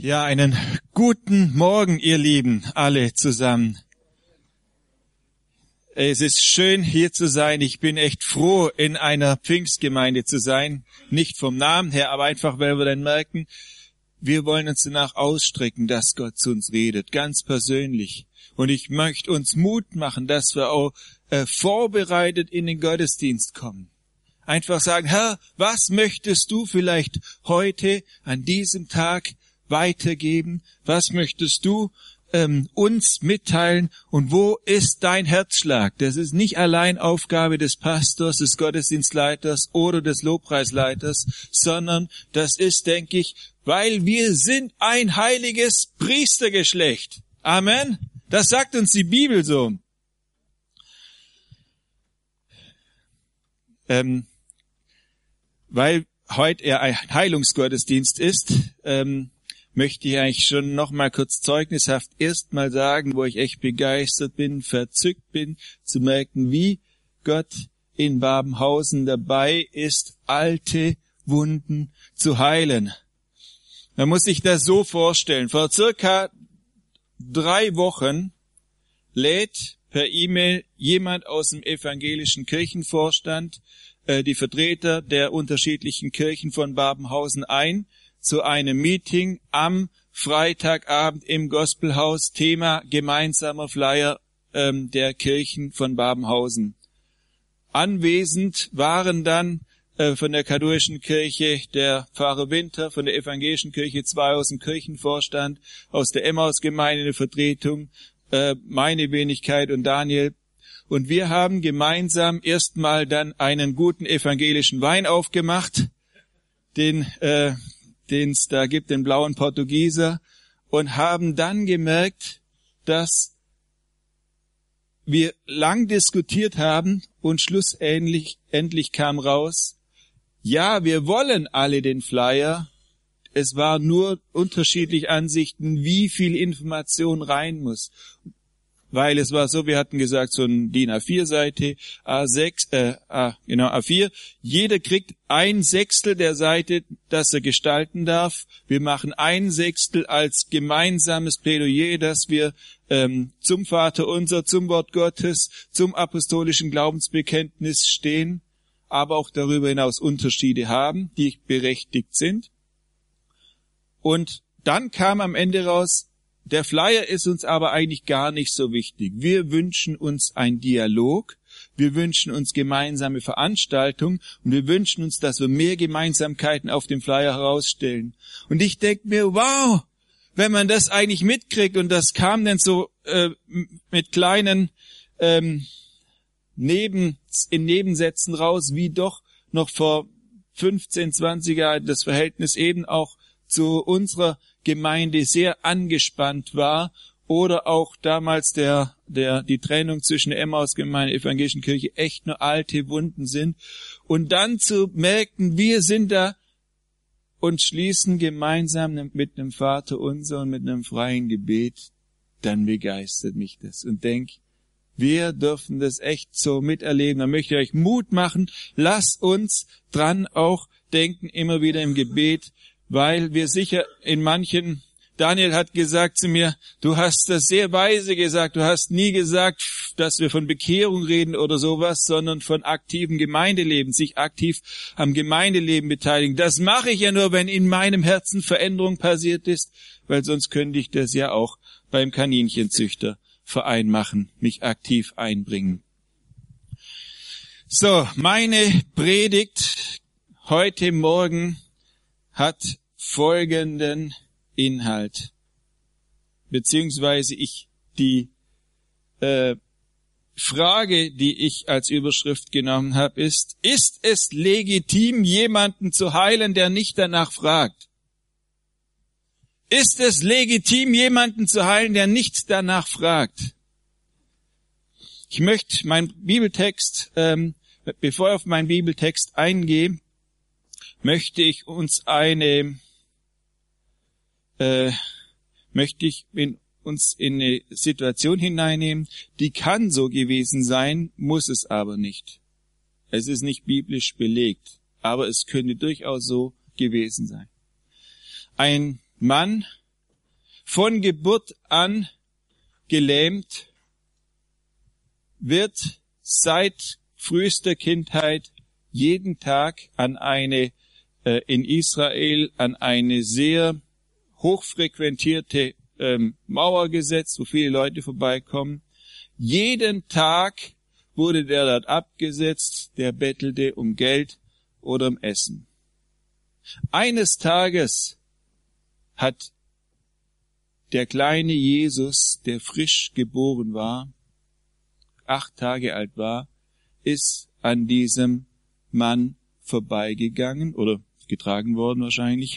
Ja, einen guten Morgen, ihr Lieben, alle zusammen. Es ist schön, hier zu sein. Ich bin echt froh, in einer Pfingstgemeinde zu sein. Nicht vom Namen her, aber einfach, weil wir dann merken, wir wollen uns danach ausstrecken, dass Gott zu uns redet, ganz persönlich. Und ich möchte uns Mut machen, dass wir auch vorbereitet in den Gottesdienst kommen. Einfach sagen, Herr, was möchtest du vielleicht heute an diesem Tag weitergeben? Was möchtest du uns mitteilen? Und wo ist dein Herzschlag? Das ist nicht allein Aufgabe des Pastors, des Gottesdienstleiters oder des Lobpreisleiters, sondern das ist, denke ich, weil wir sind ein heiliges Priestergeschlecht. Amen. Das sagt uns die Bibel so. Weil heute eher ein Heilungsgottesdienst ist, möchte ich eigentlich schon noch mal kurz zeugnishaft erst mal sagen, wo ich echt begeistert bin, verzückt bin, zu merken, wie Gott in Babenhausen dabei ist, alte Wunden zu heilen. Man muss sich das so vorstellen. Vor circa 3 Wochen lädt per E-Mail jemand aus dem evangelischen Kirchenvorstand die Vertreter der unterschiedlichen Kirchen von Babenhausen ein zu einem Meeting am Freitagabend im Gospelhaus, Thema gemeinsamer Flyer der Kirchen von Babenhausen. Anwesend waren dann von der katholischen Kirche der Pfarrer Winter, von der evangelischen Kirche 2 aus dem Kirchenvorstand, aus der Emmaus-Gemeinde eine Vertretung, meine Wenigkeit und Daniel. Und wir haben gemeinsam erstmal dann einen guten evangelischen Wein aufgemacht, den es da gibt, den blauen Portugieser, und haben dann gemerkt, dass wir lang diskutiert haben und schlussendlich kam raus, ja, wir wollen alle den Flyer. Es war nur unterschiedliche Ansichten, wie viel Information rein muss. Weil es war so, wir hatten gesagt, so ein DIN A4-Seite, A4. Jeder kriegt 1/6 der Seite, das er gestalten darf. Wir machen 1/6 als gemeinsames Plädoyer, dass wir zum Vater unser, zum Wort Gottes, zum apostolischen Glaubensbekenntnis stehen, aber auch darüber hinaus Unterschiede haben, die berechtigt sind. Und dann kam am Ende raus, der Flyer ist uns aber eigentlich gar nicht so wichtig. Wir wünschen uns einen Dialog, wir wünschen uns gemeinsame Veranstaltungen und wir wünschen uns, dass wir mehr Gemeinsamkeiten auf dem Flyer herausstellen. Und ich denke mir, wow, wenn man das eigentlich mitkriegt, und das kam dann so mit kleinen Nebensätzen raus, wie doch noch vor 15, 20 Jahren das Verhältnis eben auch zu unserer Gemeinde sehr angespannt war, oder auch damals die Trennung zwischen der Emmaus-Gemeinde und der evangelischen Kirche echt nur alte Wunden sind, und dann zu merken, wir sind da und schließen gemeinsam mit einem Vater unser und mit einem freien Gebet, dann begeistert mich das und denke, wir dürfen das echt so miterleben. Da möchte ich euch Mut machen, lasst uns dran auch denken, immer wieder im Gebet, weil wir sicher in manchen, Daniel hat gesagt zu mir, du hast das sehr weise gesagt, du hast nie gesagt, dass wir von Bekehrung reden oder sowas, sondern von aktivem Gemeindeleben, sich aktiv am Gemeindeleben beteiligen. Das mache ich ja nur, wenn in meinem Herzen Veränderung passiert ist, weil sonst könnte ich das ja auch beim Kaninchenzüchterverein machen, mich aktiv einbringen. So, meine Predigt heute Morgen hat folgenden Inhalt, beziehungsweise die Frage, die ich als Überschrift genommen habe, ist es legitim, jemanden zu heilen, der nicht danach fragt? Ist es legitim, jemanden zu heilen, der nicht danach fragt? Ich möchte meinen Bibeltext, bevor ich auf meinen Bibeltext eingehe, möchte ich uns in eine Situation hineinnehmen, die kann so gewesen sein, muss es aber nicht. Es ist nicht biblisch belegt, aber es könnte durchaus so gewesen sein. Ein Mann von Geburt an gelähmt, wird seit frühester Kindheit jeden Tag an eine in Israel an eine sehr hochfrequentierte Mauer gesetzt, wo viele Leute vorbeikommen. Jeden Tag wurde der dort abgesetzt, der bettelte um Geld oder um Essen. Eines Tages hat der kleine Jesus, der frisch geboren war, 8 Tage alt war, ist an diesem Mann vorbeigegangen oder getragen worden wahrscheinlich.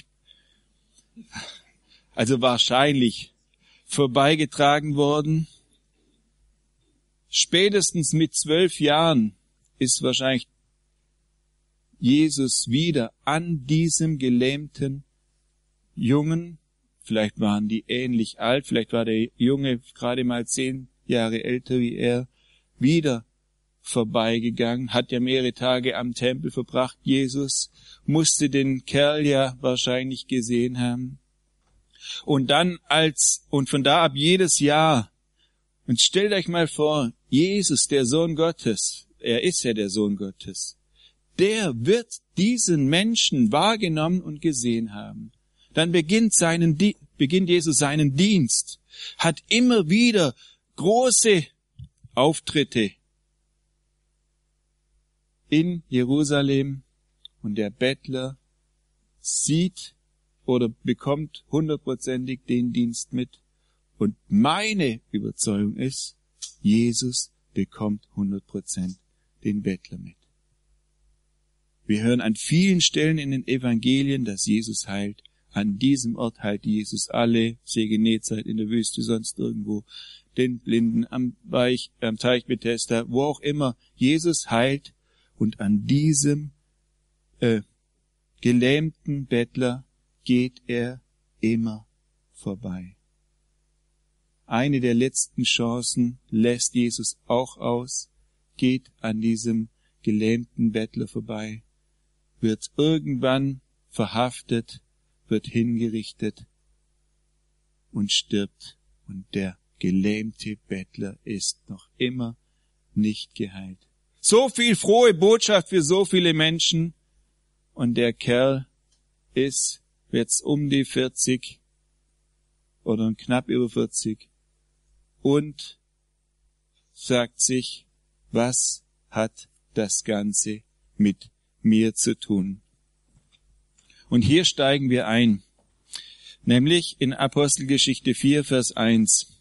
Also wahrscheinlich vorbeigetragen worden. Spätestens mit 12 Jahren ist wahrscheinlich Jesus wieder an diesem gelähmten Jungen, vielleicht waren die ähnlich alt, vielleicht war der Junge gerade mal 10 Jahre älter wie er, wieder vorbeigegangen, hat ja mehrere Tage am Tempel verbracht. Jesus musste den Kerl ja wahrscheinlich gesehen haben. Und dann und von da ab jedes Jahr. Und stellt euch mal vor, Jesus, der Sohn Gottes, er ist ja der Sohn Gottes, der wird diesen Menschen wahrgenommen und gesehen haben. Dann beginnt Jesus seinen Dienst, hat immer wieder große Auftritte in Jerusalem und der Bettler sieht oder bekommt 100%ig den Dienst mit. Und meine Überzeugung ist, Jesus bekommt 100% den Bettler mit. Wir hören an vielen Stellen in den Evangelien, dass Jesus heilt. An diesem Ort heilt Jesus alle, See Genezareth in der Wüste, sonst irgendwo, den Blinden am Teich Bethesda, wo auch immer. Jesus heilt und an diesem gelähmten Bettler geht er immer vorbei. Eine der letzten Chancen lässt Jesus auch aus, geht an diesem gelähmten Bettler vorbei, wird irgendwann verhaftet, wird hingerichtet und stirbt. Und der gelähmte Bettler ist noch immer nicht geheilt. So viel frohe Botschaft für so viele Menschen. Und der Kerl ist jetzt um die 40 oder knapp über 40 und sagt sich, was hat das Ganze mit mir zu tun? Und hier steigen wir ein, nämlich in Apostelgeschichte 4, Vers 1.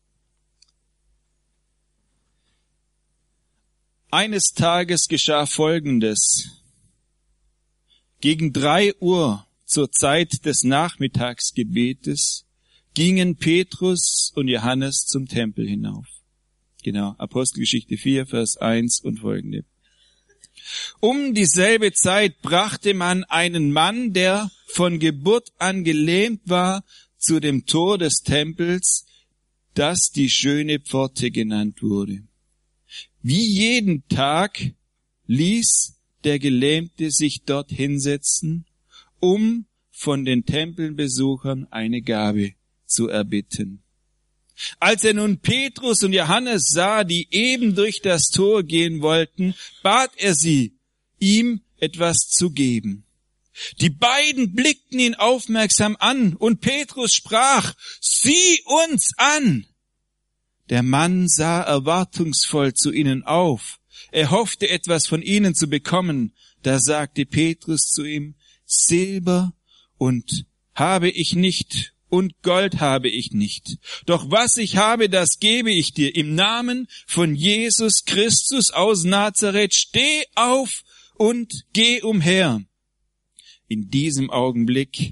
Eines Tages geschah Folgendes. Gegen 3 Uhr zur Zeit des Nachmittagsgebetes gingen Petrus und Johannes zum Tempel hinauf. Genau, Apostelgeschichte 4, Vers 1 und folgende. Um dieselbe Zeit brachte man einen Mann, der von Geburt an gelähmt war, zu dem Tor des Tempels, das die schöne Pforte genannt wurde. Wie jeden Tag ließ der Gelähmte sich dort hinsetzen, um von den Tempelbesuchern eine Gabe zu erbitten. Als er nun Petrus und Johannes sah, die eben durch das Tor gehen wollten, bat er sie, ihm etwas zu geben. Die beiden blickten ihn aufmerksam an, und Petrus sprach, sieh uns an! Der Mann sah erwartungsvoll zu ihnen auf. Er hoffte, etwas von ihnen zu bekommen. Da sagte Petrus zu ihm, Silber und habe ich nicht, und Gold habe ich nicht. Doch was ich habe, das gebe ich dir. Im Namen von Jesus Christus aus Nazareth, steh auf und geh umher. In diesem Augenblick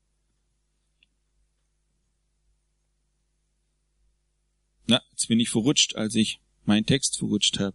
jetzt bin ich verrutscht, als ich meinen Text verrutscht habe.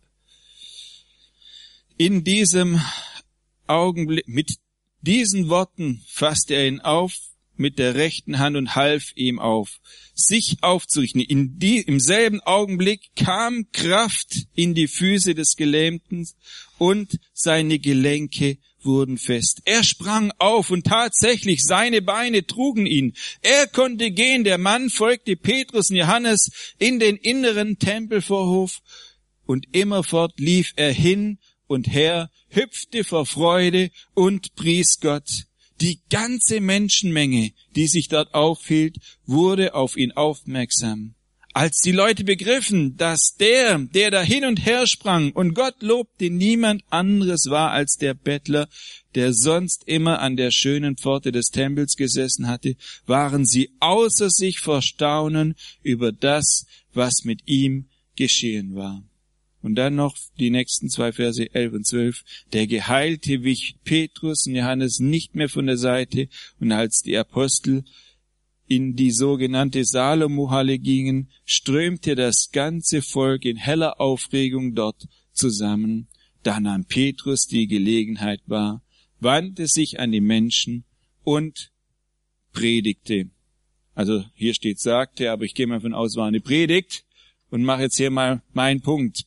In diesem Augenblick, mit diesen Worten fasste er ihn auf mit der rechten Hand und half ihm auf, sich aufzurichten. Im selben Augenblick kam Kraft in die Füße des Gelähmten und seine Gelenke wurden fest. Er sprang auf und tatsächlich seine Beine trugen ihn. Er konnte gehen. Der Mann folgte Petrus und Johannes in den inneren Tempelvorhof und immerfort lief er hin und her, hüpfte vor Freude und pries Gott. Die ganze Menschenmenge, die sich dort aufhielt, wurde auf ihn aufmerksam. Als die Leute begriffen, dass der da hin und her sprang und Gott lobte, niemand anderes war als der Bettler, der sonst immer an der schönen Pforte des Tempels gesessen hatte, waren sie außer sich vor Staunen über das, was mit ihm geschehen war. Und dann noch die nächsten 2 Verse 11 und 12. Der Geheilte wich Petrus und Johannes nicht mehr von der Seite, und als die Apostel in die sogenannte Salomo-Halle gingen, strömte das ganze Volk in heller Aufregung dort zusammen. Da nahm Petrus die Gelegenheit wahr, wandte sich an die Menschen und predigte. Also hier steht sagte, aber ich gehe mal von aus, war eine Predigt und mache jetzt hier mal meinen Punkt.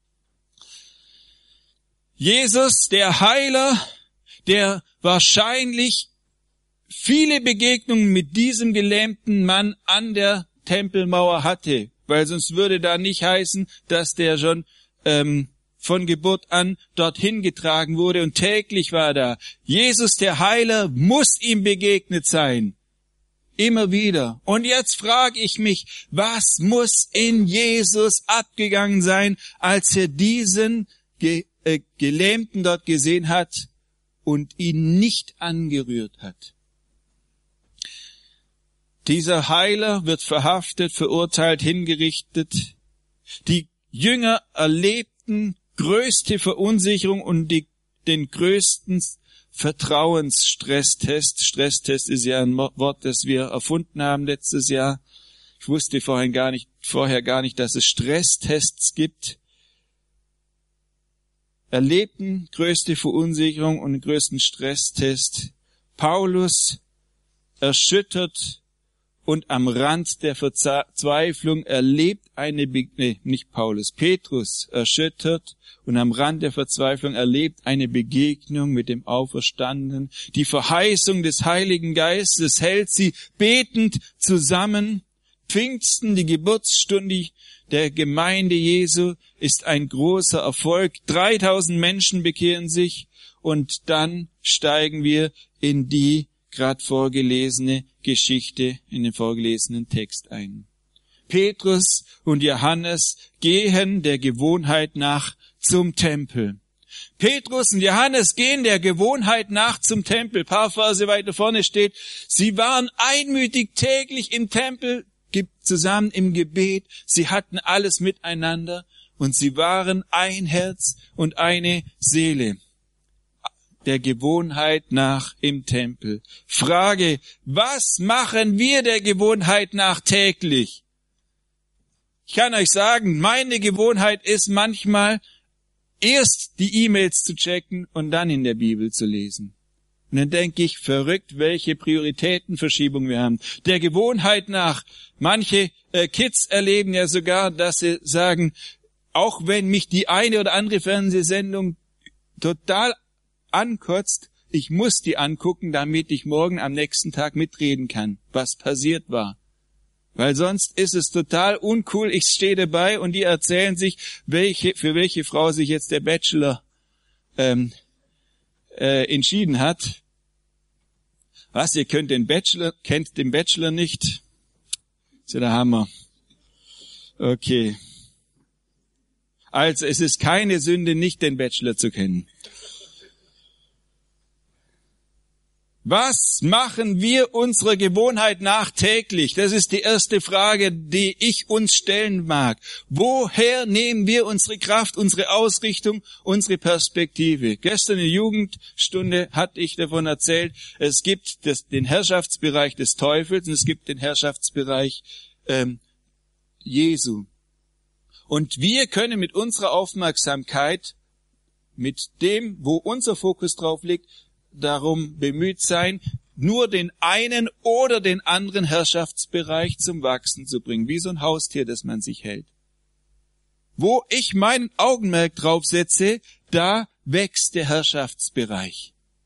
Jesus, der Heiler, der wahrscheinlich viele Begegnungen mit diesem gelähmten Mann an der Tempelmauer hatte, weil sonst würde da nicht heißen, dass der schon von Geburt an dorthin getragen wurde und täglich war da. Jesus, der Heiler, muss ihm begegnet sein. Immer wieder. Und jetzt frage ich mich, was muss in Jesus abgegangen sein, als er diesen Gelähmten dort gesehen hat und ihn nicht angerührt hat? Dieser Heiler wird verhaftet, verurteilt, hingerichtet. Die Jünger erlebten größte Verunsicherung und den größten Vertrauensstresstest. Stresstest ist ja ein Wort, das wir erfunden haben letztes Jahr. Ich wusste vorher gar nicht, dass es Stresstests gibt. Erlebten größte Verunsicherung und den größten Stresstest. Paulus erschüttert und am Rand der Verzweiflung erlebt Petrus erschüttert und am Rand der Verzweiflung erlebt eine Begegnung mit dem Auferstandenen. Die Verheißung des Heiligen Geistes hält sie betend zusammen. Pfingsten, die Geburtsstunde der Gemeinde Jesu, ist ein großer Erfolg. 3000 Menschen bekehren sich und dann steigen wir in die gerade vorgelesene Geschichte, in den vorgelesenen Text ein. Petrus und Johannes gehen der Gewohnheit nach zum Tempel. Petrus und Johannes gehen der Gewohnheit nach zum Tempel. Ein paar Verse weiter vorne steht, sie waren einmütig täglich im Tempel zusammen im Gebet. Sie hatten alles miteinander und sie waren ein Herz und eine Seele. Der Gewohnheit nach im Tempel. Frage, was machen wir der Gewohnheit nach täglich? Ich kann euch sagen, meine Gewohnheit ist manchmal, erst die E-Mails zu checken und dann in der Bibel zu lesen. Und dann denke ich, verrückt, welche Prioritätenverschiebung wir haben. Der Gewohnheit nach. Manche Kids erleben ja sogar, dass sie sagen, auch wenn mich die eine oder andere Fernsehsendung total ankotzt, ich muss die angucken, damit ich morgen am nächsten Tag mitreden kann, was passiert war. Weil sonst ist es total uncool, ich stehe dabei und die erzählen sich, für welche Frau sich jetzt der Bachelor entschieden hat. Was, ihr kennt den Bachelor nicht? Ist ja der Hammer. Okay. Also, es ist keine Sünde, nicht den Bachelor zu kennen. Was machen wir unserer Gewohnheit nach täglich? Das ist die erste Frage, die ich uns stellen mag. Woher nehmen wir unsere Kraft, unsere Ausrichtung, unsere Perspektive? Gestern in der Jugendstunde hatte ich davon erzählt, es gibt den Herrschaftsbereich des Teufels und es gibt den Herrschaftsbereich Jesu. Und wir können mit unserer Aufmerksamkeit, mit dem, wo unser Fokus drauf liegt, darum bemüht sein, nur den einen oder den anderen Herrschaftsbereich zum Wachsen zu bringen, wie so ein Haustier, das man sich hält. Wo ich mein Augenmerk drauf setze, da wächst der Herrschaftsbereich.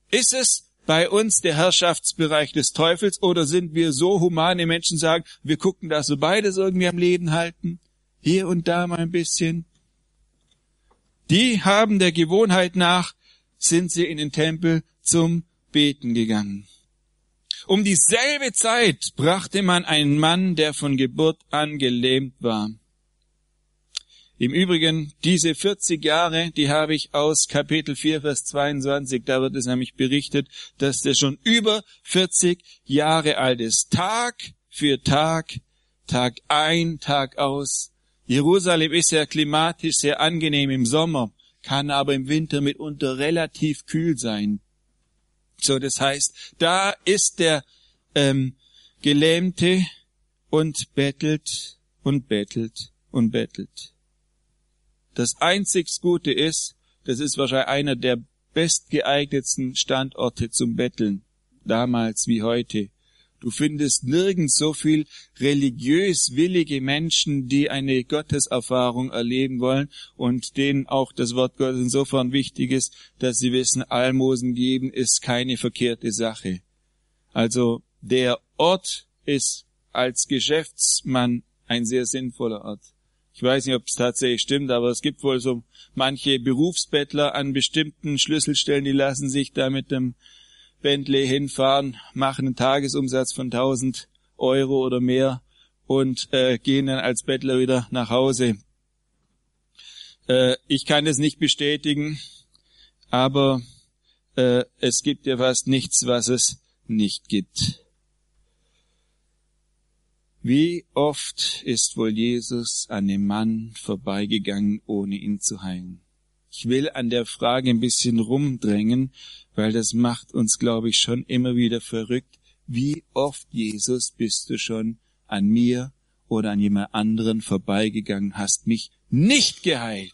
Ist es bei uns der Herrschaftsbereich des Teufels oder sind wir so humane Menschen, sagen, wir gucken, dass wir beides irgendwie am Leben halten? Hier und da mal ein bisschen. Die haben der Gewohnheit nach, sind sie in den Tempel zum Beten gegangen. Um dieselbe Zeit brachte man einen Mann, der von Geburt an gelähmt war. Im Übrigen, diese 40 Jahre, die habe ich aus Kapitel 4, Vers 22, da wird es nämlich berichtet, dass der schon über 40 Jahre alt ist. Tag für Tag, Tag ein, Tag aus. Jerusalem ist ja klimatisch sehr angenehm im Sommer, kann aber im Winter mitunter relativ kühl sein. So, das heißt, da ist der Gelähmte und bettelt und bettelt und bettelt. Das einzig Gute ist, das ist wahrscheinlich einer der bestgeeignetsten Standorte zum Betteln, damals wie heute. Du findest nirgends so viel religiös willige Menschen, die eine Gotteserfahrung erleben wollen und denen auch das Wort Gottes insofern wichtig ist, dass sie wissen, Almosen geben ist keine verkehrte Sache. Also der Ort ist als Geschäftsmann ein sehr sinnvoller Ort. Ich weiß nicht, ob es tatsächlich stimmt, aber es gibt wohl so manche Berufsbettler an bestimmten Schlüsselstellen, die lassen sich da mit dem Bentley hinfahren, machen einen Tagesumsatz von 1.000 Euro oder mehr und gehen dann als Bettler wieder nach Hause. Ich kann das nicht bestätigen, aber es gibt ja fast nichts, was es nicht gibt. Wie oft ist wohl Jesus an dem Mann vorbeigegangen, ohne ihn zu heilen? Ich will an der Frage ein bisschen rumdrängen, weil das macht uns, glaube ich, schon immer wieder verrückt. Wie oft, Jesus, bist du schon an mir oder an jemand anderen vorbeigegangen, hast mich nicht geheilt?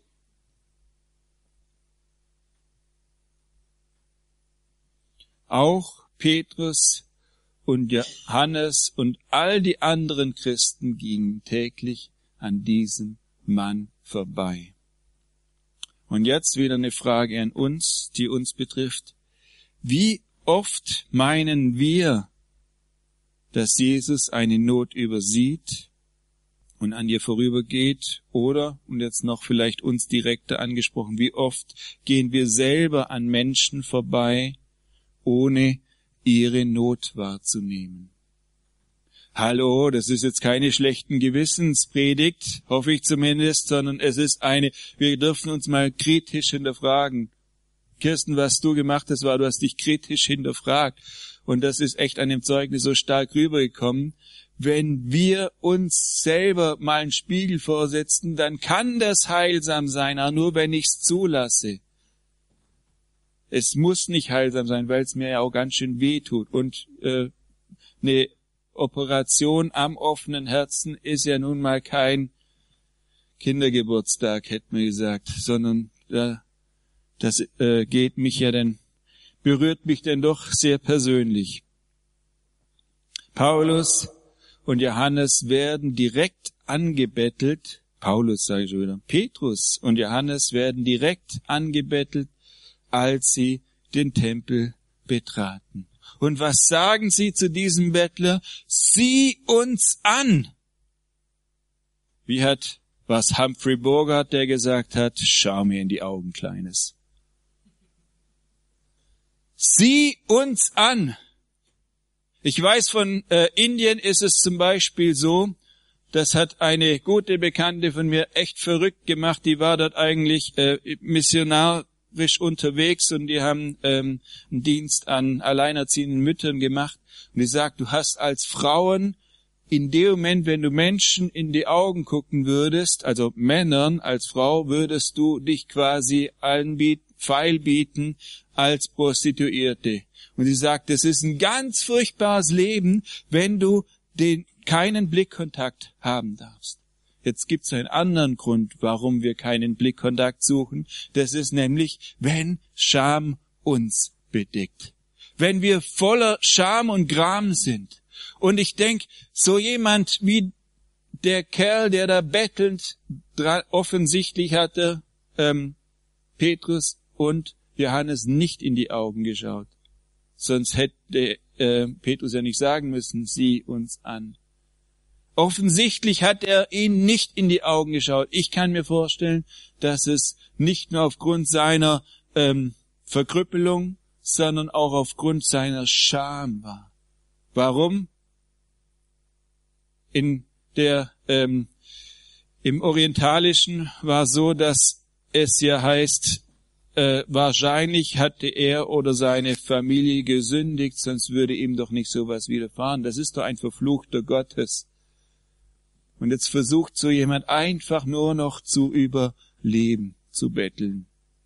Auch Petrus und Johannes und all die anderen Christen gingen täglich an diesem Mann vorbei. Und jetzt wieder eine Frage an uns, die uns betrifft. Wie oft meinen wir, dass Jesus eine Not übersieht und an ihr vorübergeht? Oder, und jetzt noch vielleicht uns direkter angesprochen, wie oft gehen wir selber an Menschen vorbei, ohne ihre Not wahrzunehmen? Hallo, das ist jetzt keine schlechten Gewissenspredigt, hoffe ich zumindest, sondern es ist wir dürfen uns mal kritisch hinterfragen. Kirsten, was du gemacht hast, du hast dich kritisch hinterfragt. Und das ist echt an dem Zeugnis so stark rübergekommen. Wenn wir uns selber mal einen Spiegel vorsetzen, dann kann das heilsam sein, aber nur wenn ich es zulasse. Es muss nicht heilsam sein, weil es mir ja auch ganz schön weh tut. Und eine Operation am offenen Herzen ist ja nun mal kein Kindergeburtstag, hätte man gesagt, sondern das berührt mich denn doch sehr persönlich. Paulus und Johannes werden direkt angebettelt. Petrus und Johannes werden direkt angebettelt, als sie den Tempel betraten. Und was sagen sie zu diesem Bettler? Sieh uns an! Was Humphrey Bogart, der gesagt hat, schau mir in die Augen, Kleines. Sieh uns an! Ich weiß, von Indien ist es zum Beispiel so, das hat eine gute Bekannte von mir echt verrückt gemacht, die war dort eigentlich missionarisch unterwegs und die haben einen Dienst an alleinerziehenden Müttern gemacht. Und die sagt, du hast als Frauen in dem Moment, wenn du Menschen in die Augen gucken würdest, also Männern als Frau, würdest du dich quasi feilbieten als Prostituierte. Und sie sagt, es ist ein ganz furchtbares Leben, wenn du keinen Blickkontakt haben darfst. Jetzt gibt's einen anderen Grund, warum wir keinen Blickkontakt suchen. Das ist nämlich, wenn Scham uns bedeckt. Wenn wir voller Scham und Gram sind. Und ich denke, so jemand wie der Kerl, der da bettelnd offensichtlich hatte, Petrus und Johannes nicht in die Augen geschaut. Sonst hätte Petrus ja nicht sagen müssen, sieh uns an. Offensichtlich hat er ihn nicht in die Augen geschaut. Ich kann mir vorstellen, dass es nicht nur aufgrund seiner Verkrüppelung, sondern auch aufgrund seiner Scham war. Warum? Im Orientalischen war so, dass es ja heißt, wahrscheinlich hatte er oder seine Familie gesündigt, sonst würde ihm doch nicht sowas widerfahren. Das ist doch ein Verfluchter Gottes. Und jetzt versucht so jemand einfach nur noch zu überleben, zu betteln.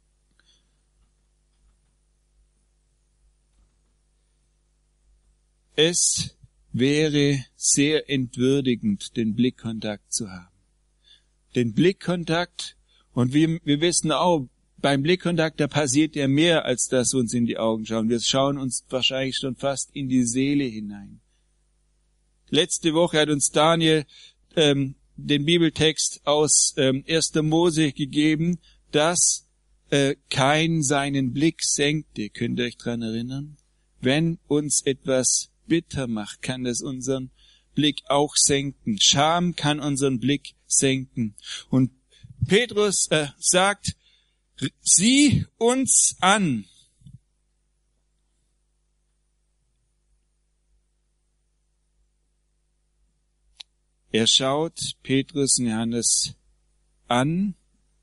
Es wäre sehr entwürdigend, den Blickkontakt zu haben. Den Blickkontakt, und wir wissen auch, beim Blickkontakt, da passiert ja mehr, als dass wir uns in die Augen schauen. Wir schauen uns wahrscheinlich schon fast in die Seele hinein. Letzte Woche hat uns Daniel den Bibeltext aus 1. Mose gegeben, dass Kain seinen Blick senkte. Könnt ihr euch daran erinnern? Wenn uns etwas bitter macht, kann das unseren Blick auch senken. Scham kann unseren Blick senken. Und Petrus sagt, sieh uns an. Er schaut Petrus und Johannes an,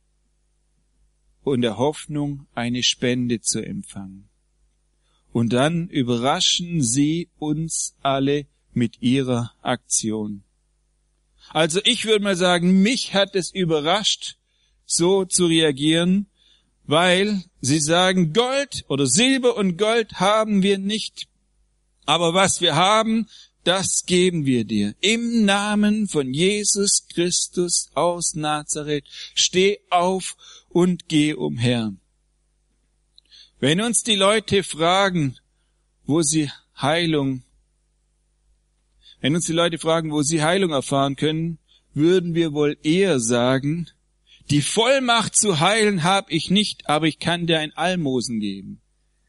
in der Hoffnung, eine Spende zu empfangen. Und dann überraschen sie uns alle mit ihrer Aktion. Also ich würde mal sagen, mich hat es überrascht, so zu reagieren, weil sie sagen, Gold oder Silber und Gold haben wir nicht, aber was wir haben, das geben wir dir. Im Namen von Jesus Christus aus Nazareth, steh auf und geh umher. Wenn uns die Leute fragen, wo sie Heilung erfahren können, würden wir wohl eher sagen, die Vollmacht zu heilen habe ich nicht, aber ich kann dir ein Almosen geben.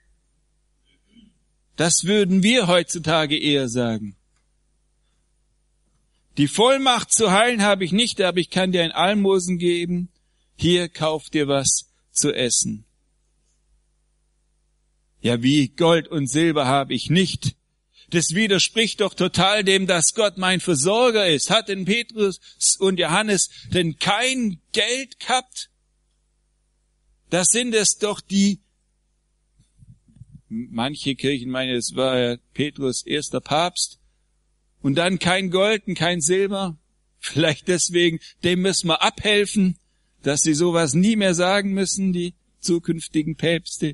Das würden wir heutzutage eher sagen. Die Vollmacht zu heilen habe ich nicht, aber ich kann dir ein Almosen geben. Hier, kauf dir was zu essen. Ja, wie? Gold und Silber habe ich nicht. Das widerspricht doch total dem, dass Gott mein Versorger ist. Hat denn Petrus und Johannes denn kein Geld gehabt? Das sind es doch die, manche Kirchen meinen, es war ja Petrus erster Papst, und dann kein Gold und kein Silber. Vielleicht deswegen, dem müssen wir abhelfen, dass sie sowas nie mehr sagen müssen, die zukünftigen Päpste.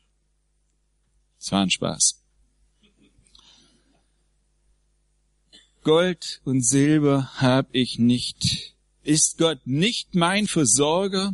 Es war ein Spaß. Gold und Silber hab ich nicht. Ist Gott nicht mein Versorger?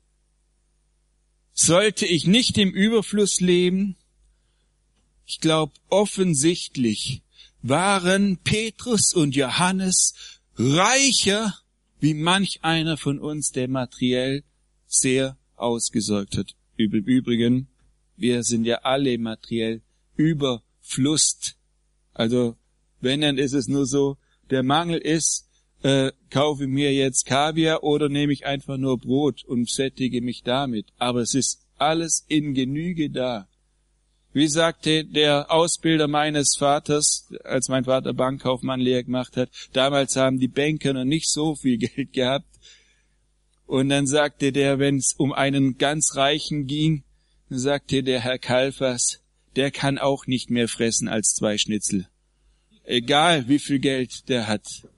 Sollte ich nicht im Überfluss leben? Ich glaube, offensichtlich waren Petrus und Johannes reicher wie manch einer von uns, der materiell sehr ausgesorgt hat. Im Übrigen, wir sind ja alle materiell überflusst. Also, wenn, dann ist es nur so, der Mangel ist, kaufe mir jetzt Kaviar oder nehme ich einfach nur Brot und sättige mich damit. Aber es ist alles in Genüge da. Wie sagte der Ausbilder meines Vaters, als mein Vater Bankkaufmann-Lehre gemacht hat, damals haben die Banker noch nicht so viel Geld gehabt. Und dann sagte der, wenn es um einen ganz Reichen ging, dann sagte der Herr Kalfas, der kann auch nicht mehr fressen als 2 Schnitzel. Egal, wie viel Geld der hat.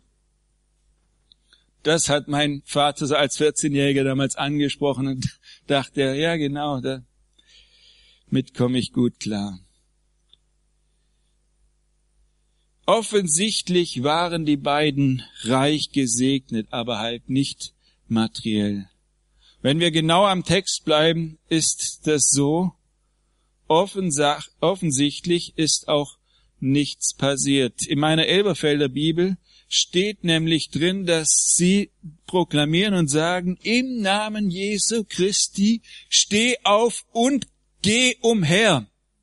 Das hat mein Vater so als 14-Jähriger damals angesprochen und dachte, ja genau, damit komme ich gut klar. Offensichtlich waren die beiden reich gesegnet, aber halt nicht materiell. Wenn wir genau am Text bleiben, ist das so. Offensichtlich ist auch nichts passiert. In meiner Elberfelder Bibel steht nämlich drin, dass sie proklamieren und sagen, im Namen Jesu Christi, steh auf und geh umher.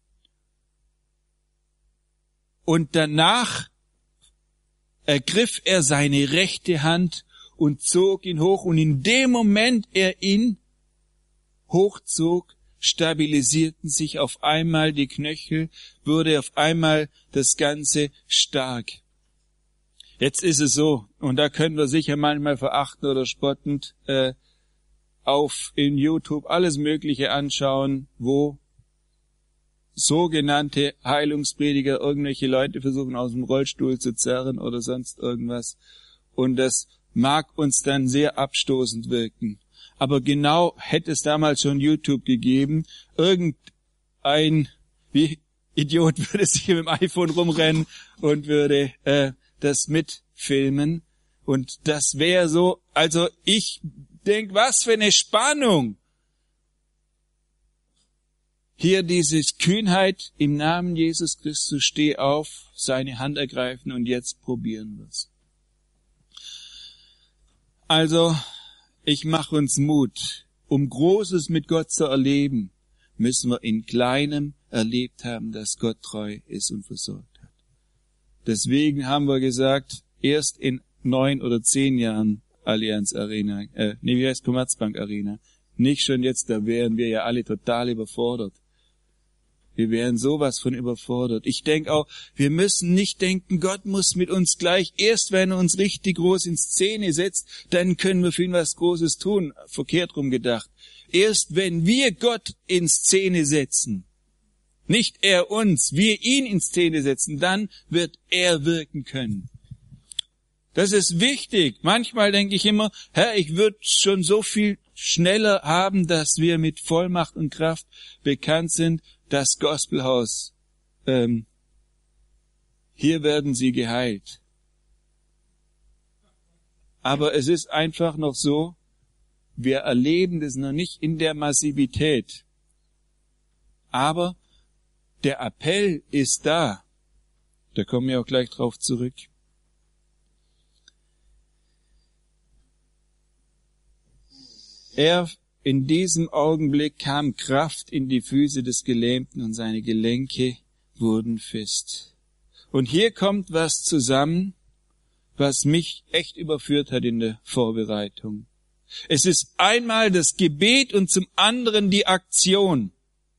Und danach ergriff er seine rechte Hand und zog ihn hoch. Und in dem Moment er ihn hochzog, stabilisierten sich auf einmal die Knöchel, wurde auf einmal das Ganze stark. Jetzt ist es so, und da können wir sicher manchmal verachten oder spottend in YouTube alles Mögliche anschauen, wo sogenannte Heilungsprediger irgendwelche Leute versuchen, aus dem Rollstuhl zu zerren oder sonst irgendwas. Und das mag uns dann sehr abstoßend wirken. Aber genau hätte es damals schon YouTube gegeben, irgendein Idiot würde sich mit dem iPhone rumrennen und würde das mitfilmen. Und das wäre so, also ich denke, was für eine Spannung. Hier diese Kühnheit im Namen Jesus Christus, steh auf, seine Hand ergreifen und jetzt probieren wir's. Also, ich mache uns Mut. Um Großes mit Gott zu erleben, müssen wir in Kleinem erlebt haben, dass Gott treu ist und versorgt hat. Deswegen haben wir gesagt, erst in 9 oder 10 Jahren Allianz Arena, Commerzbank Arena. Nicht schon jetzt, da wären wir ja alle total überfordert. Wir wären sowas von überfordert. Ich denke auch, wir müssen nicht denken, Gott muss mit uns gleich, erst wenn er uns richtig groß in Szene setzt, dann können wir für ihn was Großes tun. Verkehrt rum gedacht. Erst wenn wir Gott in Szene setzen, nicht er uns, wir ihn in Szene setzen, dann wird er wirken können. Das ist wichtig. Manchmal denke ich immer, Herr, ich würde schon so viel schneller haben, dass wir mit Vollmacht und Kraft bekannt sind. Das Gospelhaus, hier werden sie geheilt. Aber es ist einfach noch so, wir erleben das noch nicht in der Massivität. Aber der Appell ist da. Da kommen wir auch gleich drauf zurück. In diesem Augenblick kam Kraft in die Füße des Gelähmten und seine Gelenke wurden fest. Und hier kommt was zusammen, was mich echt überführt hat in der Vorbereitung. Es ist einmal das Gebet und zum anderen die Aktion.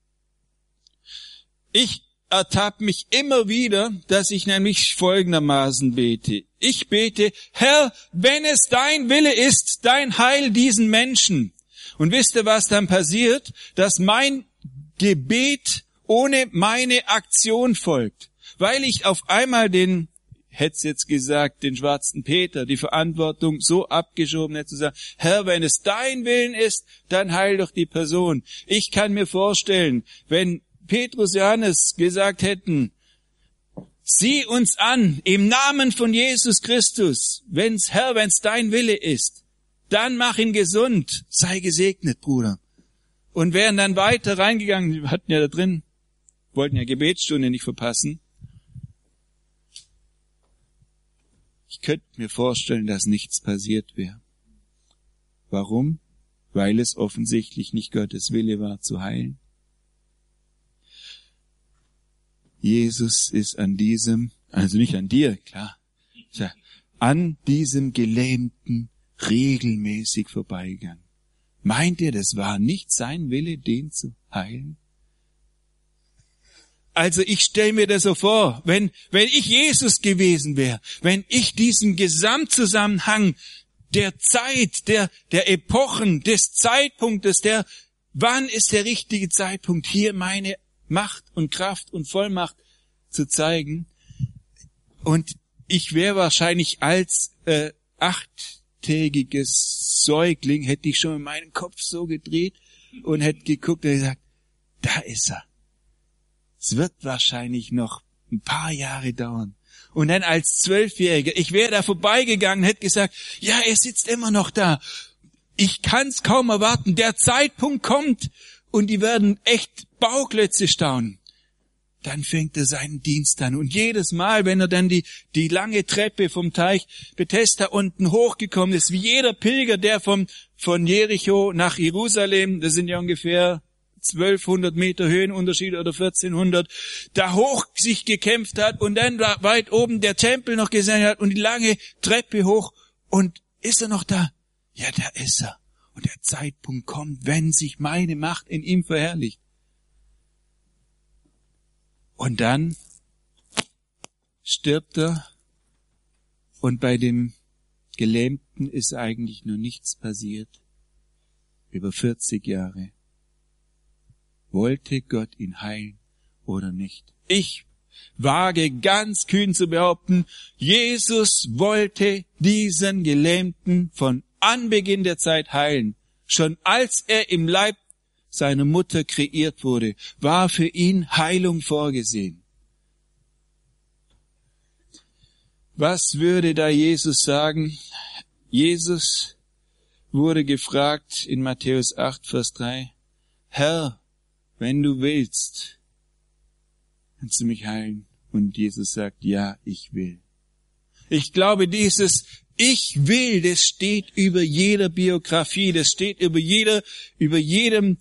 Ich ertappe mich immer wieder, dass ich nämlich folgendermaßen bete. Ich bete, Herr, wenn es dein Wille ist, dein Heil diesen Menschen. Und wisst ihr, was dann passiert? Dass mein Gebet ohne meine Aktion folgt. Weil ich auf einmal den schwarzen Peter, die Verantwortung so abgeschoben hätte, zu sagen, Herr, wenn es dein Willen ist, dann heil doch die Person. Ich kann mir vorstellen, wenn Petrus, Johannes gesagt hätten, sieh uns an, im Namen von Jesus Christus, wenn's dein Wille ist, dann mach ihn gesund, sei gesegnet, Bruder. Und wären dann weiter reingegangen, wir hatten ja da drin, wollten ja Gebetsstunde nicht verpassen. Ich könnte mir vorstellen, dass nichts passiert wäre. Warum? Weil es offensichtlich nicht Gottes Wille war, zu heilen. Jesus ist an diesem, also nicht an dir, klar, an diesem Gelähmten regelmäßig vorbeigegangen. Meint ihr, das war nicht sein Wille, den zu heilen? Also ich stelle mir das so vor, wenn ich Jesus gewesen wäre, wenn ich diesen Gesamtzusammenhang der Zeit, der Epochen, des Zeitpunktes, wann ist der richtige Zeitpunkt, hier meine Macht und Kraft und Vollmacht zu zeigen. Und ich wäre wahrscheinlich als 8-tägiges Säugling, hätte ich schon in meinen Kopf so gedreht und hätte geguckt und gesagt, da ist er. Es wird wahrscheinlich noch ein paar Jahre dauern. Und dann als 12-Jähriger, ich wäre da vorbeigegangen, hätte gesagt, ja, er sitzt immer noch da. Ich kann's kaum erwarten. Der Zeitpunkt kommt und die werden echt Bauklötze staunen. Dann fängt er seinen Dienst an. Und jedes Mal, wenn er dann die lange Treppe vom Teich Bethesda unten hochgekommen ist, wie jeder Pilger, der von Jericho nach Jerusalem, das sind ja ungefähr 1200 Meter Höhenunterschied oder 1400, da hoch sich gekämpft hat und dann weit oben der Tempel noch gesehen hat und die lange Treppe hoch. Und ist er noch da? Ja, da ist er. Und der Zeitpunkt kommt, wenn sich meine Macht in ihm verherrlicht. Und dann stirbt er und bei dem Gelähmten ist eigentlich nur nichts passiert. Über 40 Jahre. Wollte Gott ihn heilen oder nicht? Ich wage ganz kühn zu behaupten, Jesus wollte diesen Gelähmten von Anbeginn der Zeit heilen. Schon als er im Leib seiner Mutter kreiert wurde, war für ihn Heilung vorgesehen. Was würde da Jesus sagen? Jesus wurde gefragt in Matthäus 8, Vers 3, Herr, wenn du willst, kannst du mich heilen? Und Jesus sagt, ja, ich will. Ich glaube, dieses Ich will, das steht über jeder Biografie, das steht über jedem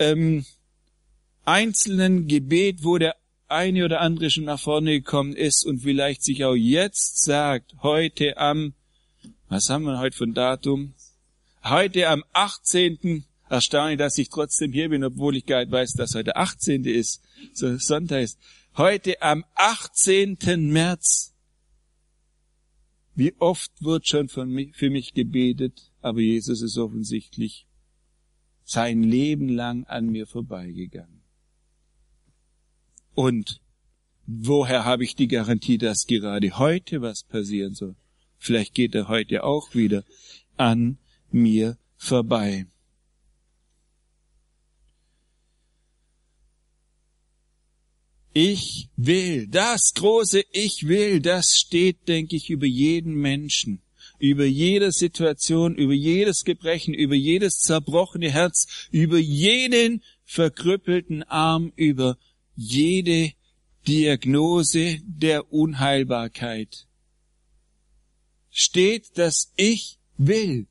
einzelnen Gebet, wo der eine oder andere schon nach vorne gekommen ist und vielleicht sich auch jetzt sagt, heute was haben wir heute für ein Datum? Heute am 18. Erstaunlich, dass ich trotzdem hier bin, obwohl ich gar nicht weiß, dass heute 18. ist, so Sonntag ist. Heute am 18. März. Wie oft wird schon für mich gebetet, aber Jesus ist offensichtlich sein Leben lang an mir vorbeigegangen. Und woher habe ich die Garantie, dass gerade heute was passieren soll? Vielleicht geht er heute auch wieder an mir vorbei. Ich will, das große Ich will, das steht, denke ich, über jeden Menschen, über jede Situation, über jedes Gebrechen, über jedes zerbrochene Herz, über jeden verkrüppelten Arm, über jede Diagnose der Unheilbarkeit. Steht das Ich will.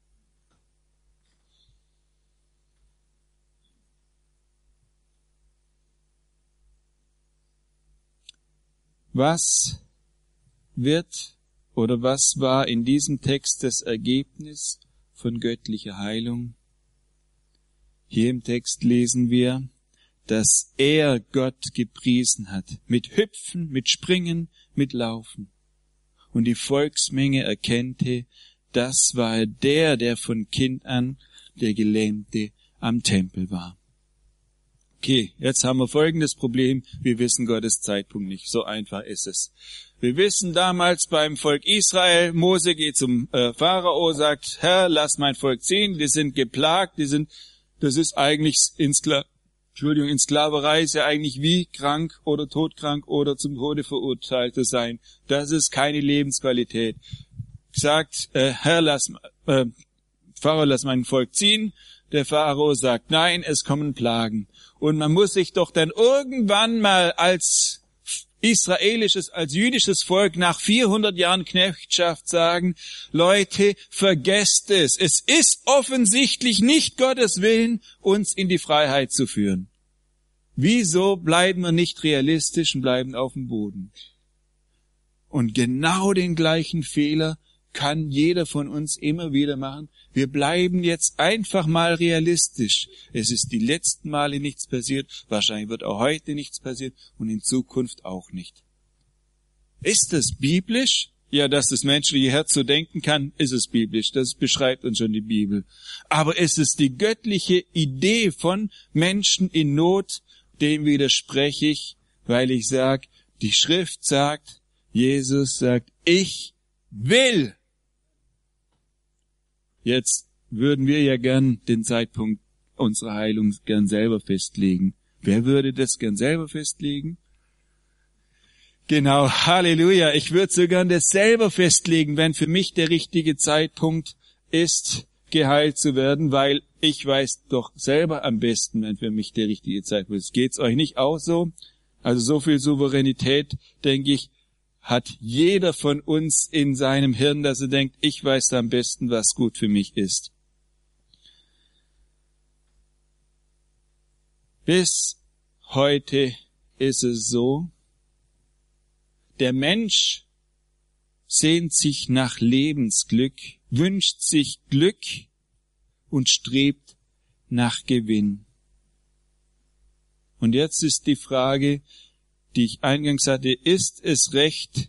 Was wird oder was war in diesem Text das Ergebnis von göttlicher Heilung? Hier im Text lesen wir, dass er Gott gepriesen hat, mit Hüpfen, mit Springen, mit Laufen. Und die Volksmenge erkannte, das war der von Kind an der Gelähmte am Tempel war. Okay, jetzt haben wir folgendes Problem. Wir wissen Gottes Zeitpunkt nicht. So einfach ist es. Wir wissen damals beim Volk Israel, Mose geht zum Pharao, sagt, Herr, lass mein Volk ziehen, die sind geplagt, das ist eigentlich in Sklaverei ist ja eigentlich wie krank oder todkrank oder zum Tode verurteilt zu sein. Das ist keine Lebensqualität. Sagt, Herr, Pharao, lass mein Volk ziehen. Der Pharao sagt, nein, es kommen Plagen. Und man muss sich doch dann irgendwann mal als jüdisches Volk nach 400 Jahren Knechtschaft sagen, Leute, vergesst es. Es ist offensichtlich nicht Gottes Willen, uns in die Freiheit zu führen. Wieso bleiben wir nicht realistisch und bleiben auf dem Boden? Und genau den gleichen Fehler kann jeder von uns immer wieder machen. Wir bleiben jetzt einfach mal realistisch. Es ist die letzten Male nichts passiert, wahrscheinlich wird auch heute nichts passieren und in Zukunft auch nicht. Ist das biblisch? Ja, dass das menschliche Herz so denken kann, ist es biblisch. Das beschreibt uns schon die Bibel. Aber ist es die göttliche Idee von Menschen in Not, dem widerspreche ich, weil ich sage, die Schrift sagt, Jesus sagt, ich will. Jetzt würden wir ja gern den Zeitpunkt unserer Heilung gern selber festlegen. Wer würde das gern selber festlegen? Genau, Halleluja. Ich würde so gern das selber festlegen, wenn für mich der richtige Zeitpunkt ist, geheilt zu werden, weil ich weiß doch selber am besten, wenn für mich der richtige Zeitpunkt ist. Geht's euch nicht auch so? Also so viel Souveränität, denke ich, hat jeder von uns in seinem Hirn, dass er denkt, ich weiß am besten, was gut für mich ist. Bis heute ist es so, der Mensch sehnt sich nach Lebensglück, wünscht sich Glück und strebt nach Gewinn. Und jetzt ist die Frage, die ich eingangs hatte, ist es recht,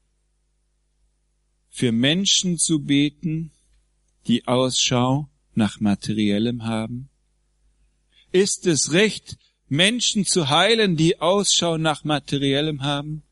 für Menschen zu beten, die Ausschau nach Materiellem haben? Ist es recht, Menschen zu heilen, die Ausschau nach Materiellem haben?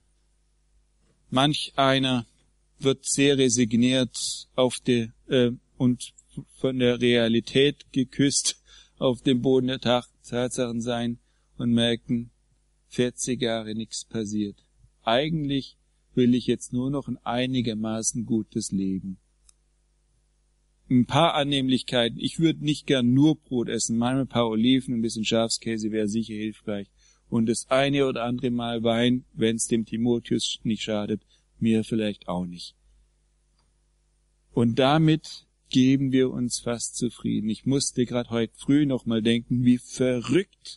Manch einer wird sehr resigniert und von der Realität geküsst auf dem Boden der Tatsachen sein und merken, 40 Jahre nichts passiert. Eigentlich will ich jetzt nur noch ein einigermaßen gutes Leben. Ein paar Annehmlichkeiten. Ich würde nicht gern nur Brot essen. Manchmal ein paar Oliven, ein bisschen Schafskäse wäre sicher hilfreich. Und das eine oder andere Mal Wein, wenn es dem Timotheus nicht schadet, mir vielleicht auch nicht. Und damit geben wir uns fast zufrieden. Ich musste gerade heute früh noch mal denken, wie verrückt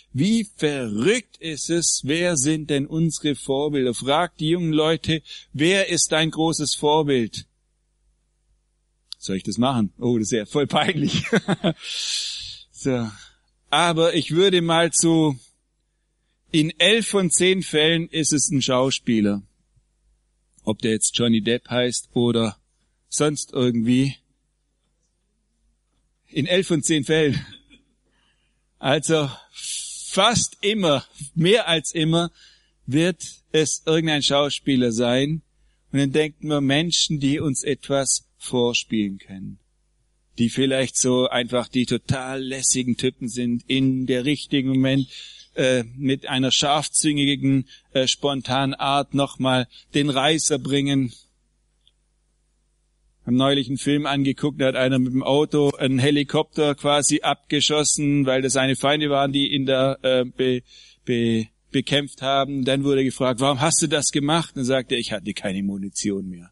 ist es, wer sind denn unsere Vorbilder? Fragt die jungen Leute, wer ist dein großes Vorbild? Soll ich das machen? Oh, das ist ja voll peinlich. So. Aber ich würde mal in 11 von 10 Fällen ist es ein Schauspieler. Ob der jetzt Johnny Depp heißt oder sonst irgendwie. In 11 von 10 Fällen. Also fast immer, mehr als immer, wird es irgendein Schauspieler sein. Und dann denken wir Menschen, die uns etwas vorspielen können. Die vielleicht so einfach die total lässigen Typen sind, in der richtigen Moment mit einer scharfzüngigen, spontanen Art nochmal den Reißer bringen. Haben neulich einen Film angeguckt, da hat einer mit dem Auto einen Helikopter quasi abgeschossen, weil das seine Feinde waren, die ihn da bekämpft haben. Dann wurde er gefragt, warum hast du das gemacht? Dann sagte er, ich hatte keine Munition mehr.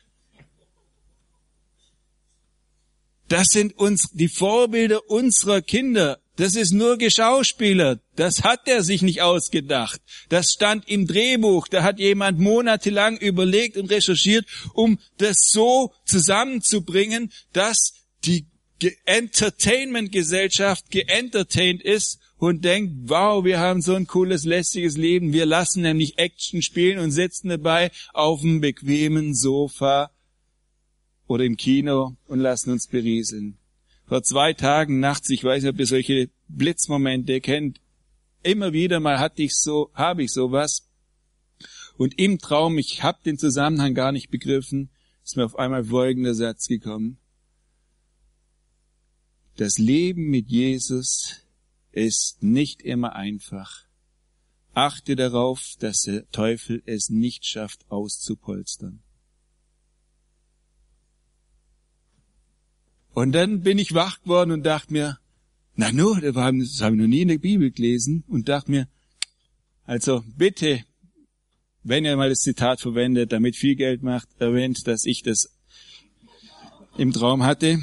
Das sind die Vorbilder unserer Kinder. Das ist nur geschauspielert. Das hat er sich nicht ausgedacht. Das stand im Drehbuch. Da hat jemand monatelang überlegt und recherchiert, um das so zusammenzubringen, dass die Entertainment-Gesellschaft geentertaint ist und denkt, wow, wir haben so ein cooles, lässiges Leben. Wir lassen nämlich Action spielen und sitzen dabei auf einem bequemen Sofa oder im Kino und lassen uns berieseln. Vor 2 Tagen nachts, ich weiß nicht, ob ihr solche Blitzmomente kennt, immer wieder mal habe ich sowas. Und im Traum, ich habe den Zusammenhang gar nicht begriffen, ist mir auf einmal folgender Satz gekommen. Das Leben mit Jesus ist nicht immer einfach. Achte darauf, dass der Teufel es nicht schafft, auszupolstern. Und dann bin ich wach geworden und dachte mir, das habe ich noch nie in der Bibel gelesen, und dachte mir, also bitte, wenn ihr mal das Zitat verwendet, damit viel Geld macht, erwähnt, dass ich das im Traum hatte.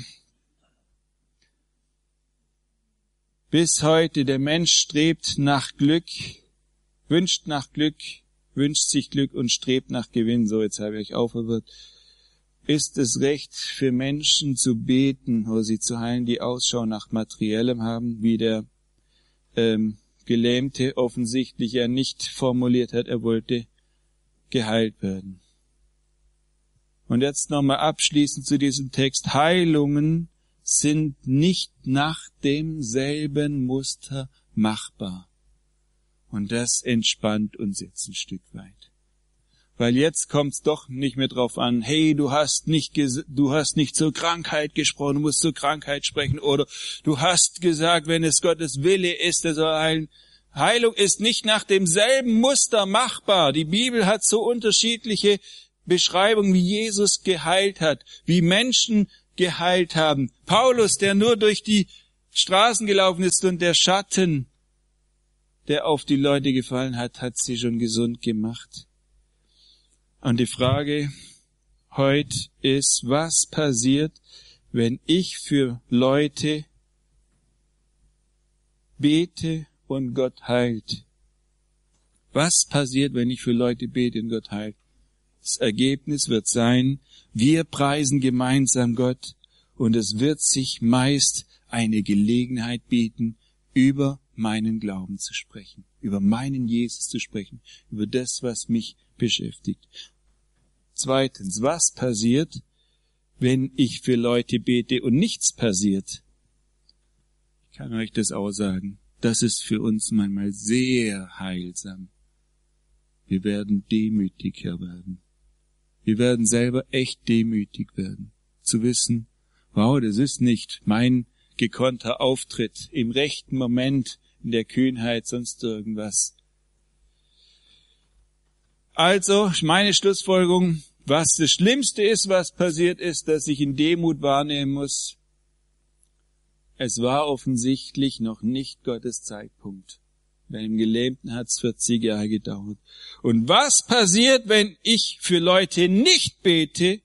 Bis heute, der Mensch strebt nach Glück, wünscht sich Glück und strebt nach Gewinn. So, jetzt habe ich euch aufgehört. Ist es recht, für Menschen zu beten oder sie zu heilen, die Ausschau nach Materiellem haben, wie der Gelähmte offensichtlich ja nicht formuliert hat, er wollte geheilt werden. Und jetzt nochmal abschließend zu diesem Text. Heilungen sind nicht nach demselben Muster machbar. Und das entspannt uns jetzt ein Stück weit. Weil jetzt kommt's doch nicht mehr drauf an, hey, du hast nicht zur Krankheit gesprochen, du musst zur Krankheit sprechen, oder du hast gesagt, wenn es Gottes Wille ist, er soll heilen. Heilung ist nicht nach demselben Muster machbar. Die Bibel hat so unterschiedliche Beschreibungen, wie Jesus geheilt hat, wie Menschen geheilt haben. Paulus, der nur durch die Straßen gelaufen ist und der Schatten, der auf die Leute gefallen hat, hat sie schon gesund gemacht. Und die Frage heute ist, was passiert, wenn ich für Leute bete und Gott heilt. Was passiert, wenn ich für Leute bete und Gott heilt? Das Ergebnis wird sein, wir preisen gemeinsam Gott und es wird sich meist eine Gelegenheit bieten, über meinen Glauben zu sprechen, über meinen Jesus zu sprechen, über das, was mich beschäftigt. Zweitens, was passiert, wenn ich für Leute bete und nichts passiert? Ich kann euch das auch sagen. Das ist für uns manchmal sehr heilsam. Wir werden demütiger werden. Wir werden selber echt demütig werden. Zu wissen, wow, das ist nicht mein gekonnter Auftritt im rechten Moment, in der Kühnheit, sonst irgendwas. Also, meine Schlussfolgerung, was das Schlimmste ist, was passiert ist, dass ich in Demut wahrnehmen muss, es war offensichtlich noch nicht Gottes Zeitpunkt. Bei dem Gelähmten hat es 40 Jahre gedauert. Und was passiert, wenn ich für Leute nicht bete?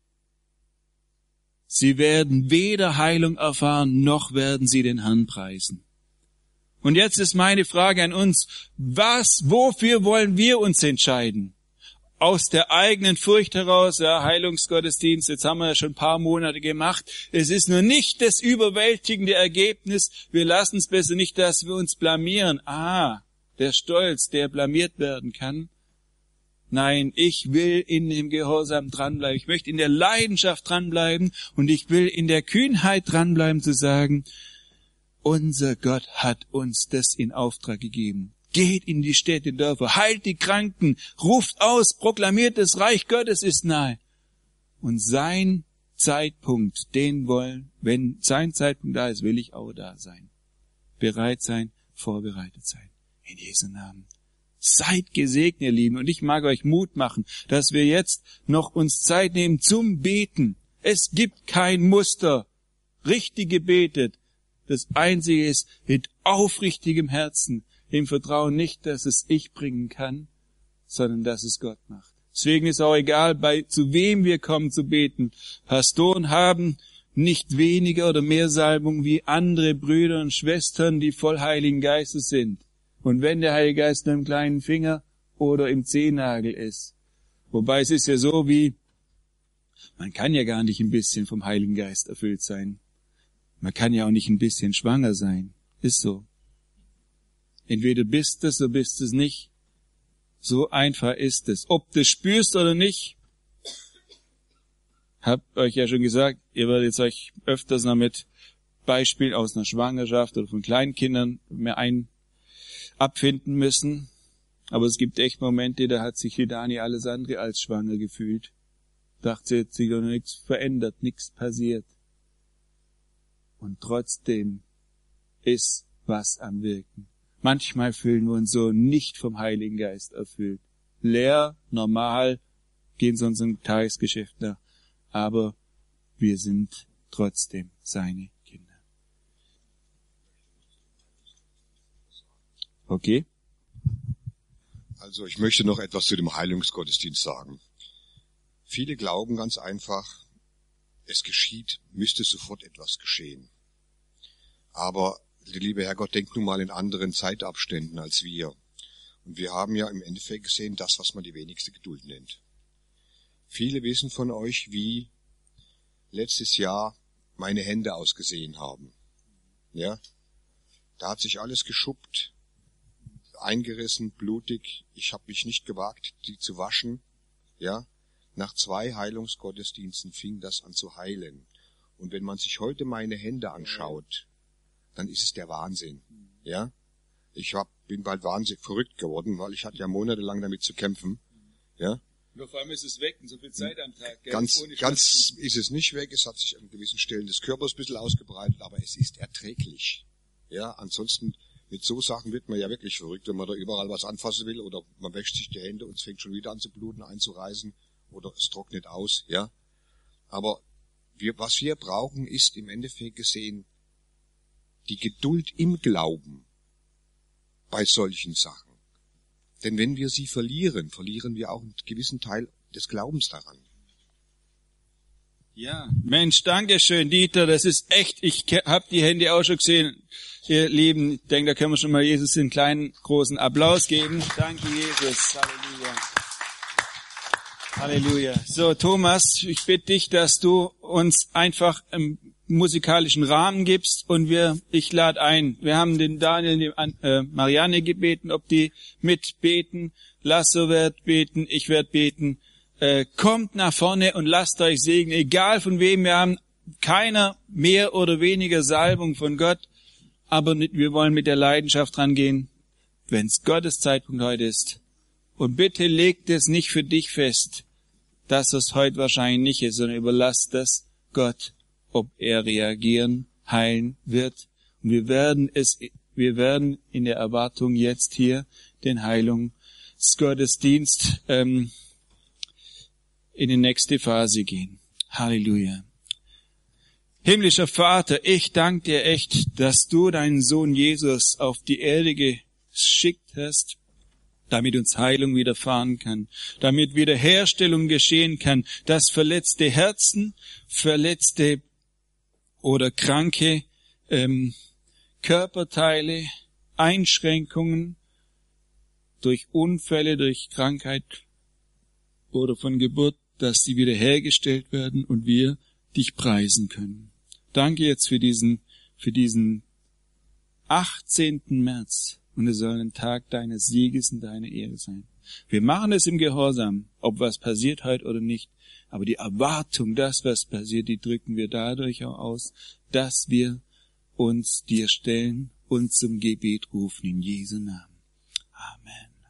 Sie werden weder Heilung erfahren, noch werden sie den Herrn preisen. Und jetzt ist meine Frage an uns, wofür wollen wir uns entscheiden? Aus der eigenen Furcht heraus, ja, Heilungsgottesdienst, jetzt haben wir ja schon ein paar Monate gemacht. Es ist nur nicht das überwältigende Ergebnis. Wir lassen es besser nicht, dass wir uns blamieren. Der Stolz, der blamiert werden kann. Nein, ich will in dem Gehorsam dranbleiben. Ich möchte in der Leidenschaft dranbleiben und ich will in der Kühnheit dranbleiben zu sagen, unser Gott hat uns das in Auftrag gegeben. Geht in die Städte, Dörfer, heilt die Kranken, ruft aus, proklamiert, das Reich Gottes ist nahe. Und sein Zeitpunkt, wenn sein Zeitpunkt da ist, will ich auch da sein. Bereit sein, vorbereitet sein. In Jesu Namen. Seid gesegnet, ihr Lieben. Und ich mag euch Mut machen, dass wir jetzt noch uns Zeit nehmen zum Beten. Es gibt kein Muster. Richtig gebetet. Das Einzige ist, mit aufrichtigem Herzen, im Vertrauen nicht, dass es ich bringen kann, sondern dass es Gott macht. Deswegen ist auch egal, zu wem wir kommen zu beten. Pastoren haben nicht weniger oder mehr Salbung wie andere Brüder und Schwestern, die voll Heiligen Geistes sind. Und wenn der Heilige Geist nur im kleinen Finger oder im Zehennagel ist. Wobei es ist ja so man kann ja gar nicht ein bisschen vom Heiligen Geist erfüllt sein. Man kann ja auch nicht ein bisschen schwanger sein. Ist so. Entweder bist es oder bist es nicht. So einfach ist es. Ob du es spürst oder nicht, hab euch ja schon gesagt, ihr werdet jetzt euch öfters noch mit Beispielen aus einer Schwangerschaft oder von Kleinkindern mehr abfinden müssen. Aber es gibt echt Momente, da hat sich die Dani alles andere als schwanger gefühlt. Dachte, jetzt sich noch nichts verändert, nichts passiert. Und trotzdem ist was am Wirken. Manchmal fühlen wir uns so nicht vom Heiligen Geist erfüllt. Leer, normal, gehen zu unserem Tagesgeschäft nach. Aber wir sind trotzdem seine Kinder. Okay? Also ich möchte noch etwas zu dem Heilungsgottesdienst sagen. Viele glauben ganz einfach, es geschieht, müsste sofort etwas geschehen. Aber der liebe Herrgott denkt nun mal in anderen Zeitabständen als wir. Und wir haben ja im Endeffekt gesehen, das, was man die wenigste Geduld nennt. Viele wissen von euch, wie letztes Jahr meine Hände ausgesehen haben. Ja? Da hat sich alles geschuppt, eingerissen, blutig. Ich habe mich nicht gewagt, die zu waschen. Ja? Nach 2 Heilungsgottesdiensten fing das an zu heilen. Und wenn man sich heute meine Hände anschaut, dann ist es der Wahnsinn. Ja? Ich bin bald wahnsinnig verrückt geworden, weil ich hatte ja monatelang damit zu kämpfen. Ja? Und auf einmal ist es weg, und so viel Zeit am Tag. Gell? Ganz ist es nicht weg. Es hat sich an gewissen Stellen des Körpers ein bisschen ausgebreitet, aber es ist erträglich. Ja, ansonsten mit so Sachen wird man ja wirklich verrückt, wenn man da überall was anfassen will oder man wäscht sich die Hände und es fängt schon wieder an zu bluten, einzureißen oder es trocknet aus. Ja, aber was wir brauchen, ist im Endeffekt gesehen die Geduld im Glauben bei solchen Sachen. Denn wenn wir sie verlieren, verlieren wir auch einen gewissen Teil des Glaubens daran. Ja, Mensch, danke schön, Dieter, das ist echt, ich habe die Hände auch schon gesehen. Ihr Lieben, ich denke, da können wir schon mal Jesus einen kleinen, großen Applaus geben. Danke, Jesus. Halleluja. Halleluja. So, Thomas, ich bitte dich, dass du uns einfach einen musikalischen Rahmen gibst und ich lade ein. Wir haben den Daniel und die Marianne gebeten, ob die mitbeten. Lasso wird beten, ich werde beten. Kommt nach vorne und lasst euch segnen, egal von wem wir haben. Keiner mehr oder weniger Salbung von Gott, aber wir wollen mit der Leidenschaft rangehen, wenn es Gottes Zeitpunkt heute ist. Und bitte legt es nicht für dich fest, dass es heute wahrscheinlich nicht ist, sondern überlasst das Gott, ob er reagieren, heilen wird. Und wir werden in der Erwartung jetzt hier den Heilungsgottesdienst in die nächste Phase gehen. Halleluja. Himmlischer Vater, ich danke dir echt, dass du deinen Sohn Jesus auf die Erde geschickt hast, damit uns Heilung widerfahren kann, damit Wiederherstellung geschehen kann, dass verletzte Herzen, verletzte oder kranke Körperteile, Einschränkungen durch Unfälle, durch Krankheit oder von Geburt, dass sie wiederhergestellt werden und wir dich preisen können. Danke jetzt für diesen 18. März und es soll ein Tag deines Sieges und deiner Ehre sein. Wir machen es im Gehorsam, ob was passiert heute oder nicht, aber die Erwartung, dass was passiert, die drücken wir dadurch auch aus, dass wir uns dir stellen und zum Gebet rufen in Jesu Namen. Amen.